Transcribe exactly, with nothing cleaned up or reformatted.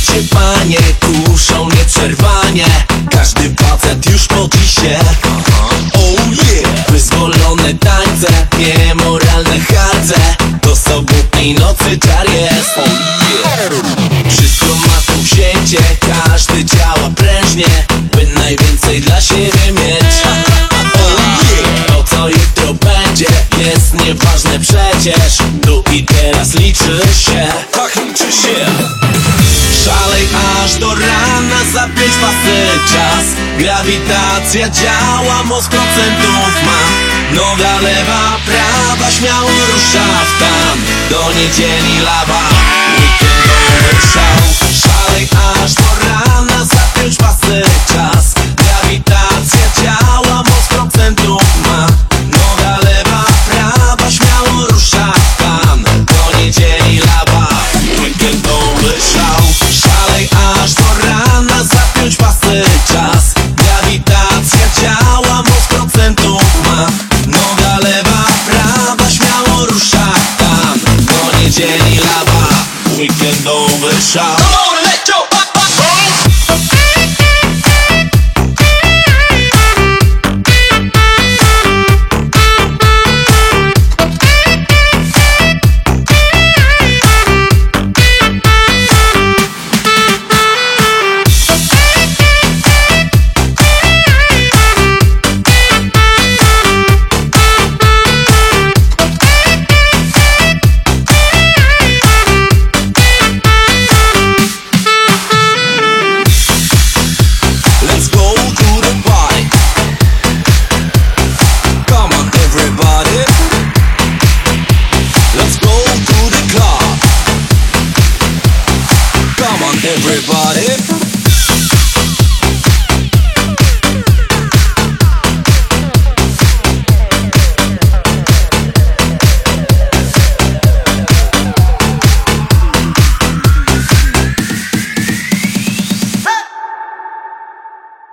cię panie kuszą nieprzerwanie. Każdy facet już modli się. Oh yeah! Wyzwolone tańce, niemoralne harce. To sobotniej nocy czar jest. Oh yeah! Wszystko ma tu wzięcie, każdy działa prężnie, by najwięcej dla siebie mieć. Oh yeah! To co jutro będzie jest nieważne przecież. Tu i teraz liczy się. Tak liczy się. Szalej aż do rana, zapiąć pasy czas. Grawitacja działa, mózg procentów ma. Noga lewa, prawa, śmiało rusza w tam. Do niedzieli lawa, weekendowy szał. Szalej aż do rana, zapiąć pasy czas. Grawitacja działa, mózg procentów ma. Noga lewa, prawa, śmiało rusza w tam. Do niedzieli lawa, weekendowy szał. Szalej aż do rana, zapiąć pasy czas. Grawitacja działa, mózg procentów ma. Noga lewa, prawa, śmiało rusza tam. Do niedzieli lawa, weekendowy szał.